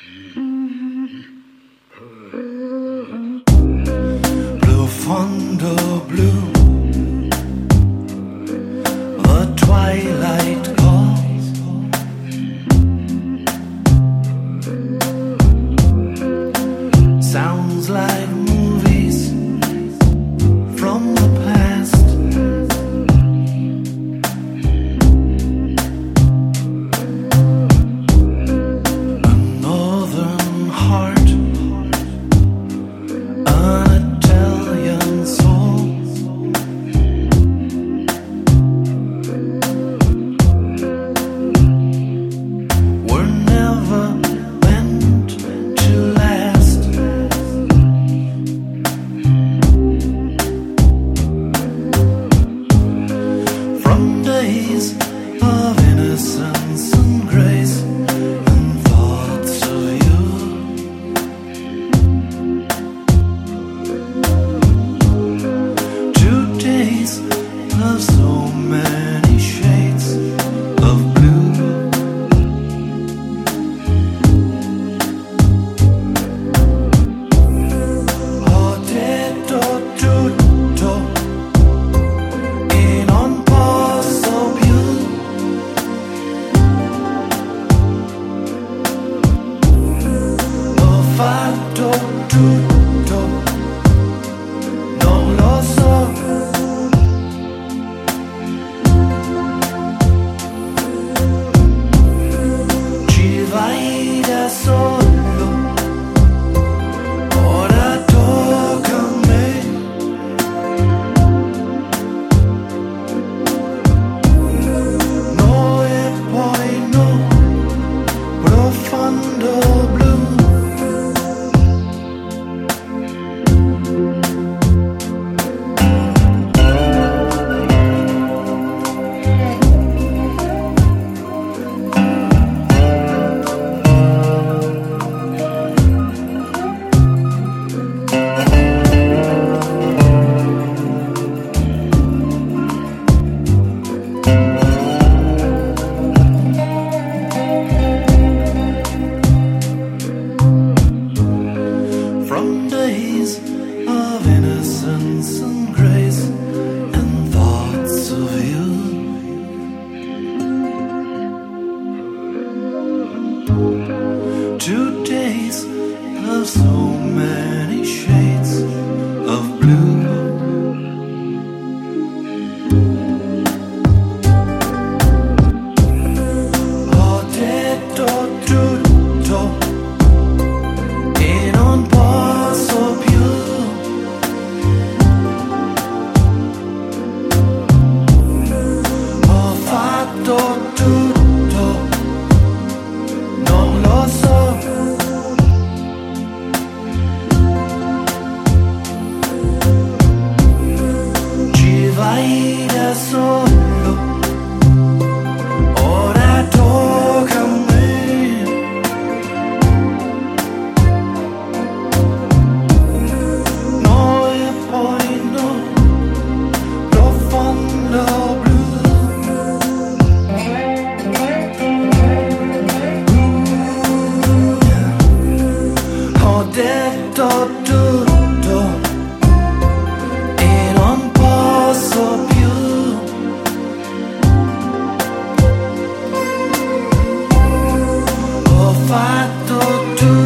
Profondo blue, the twilight calls. Sounds like movies from the past. A northern heart, an Italian soul. We're never meant to last. From days of innocence and grace and thoughts of you, to days of so many shades of blue. Ho detto tutto e non posso più. Ho fatto tutto, non lo so. Ci vai da solo, ora tocca a me. No e poi no, profondo blu. From days of innocence and grace and thoughts of you, to days of so many shades of blue. Ho detto tutto e non posso più. Ho fatto tutto, non lo so. Ci vai da solo, ora tocca a me. No e poi no, profondo blu. Ho detto tutto e non posso più. Ho fatto tutto.